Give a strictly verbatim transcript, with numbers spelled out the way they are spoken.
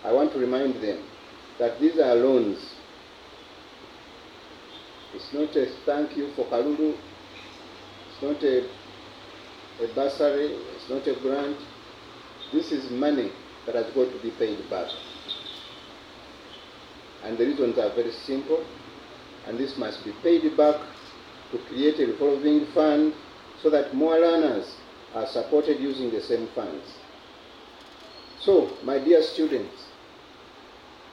I want to remind them that these are loans. It's not a thank you for Kalulu. It's not a, a bursary. It's not a grant. This is money that has got to be paid back. And the reasons are very simple. And this must be paid back to create a revolving fund so that more learners are supported using the same funds. So, my dear students,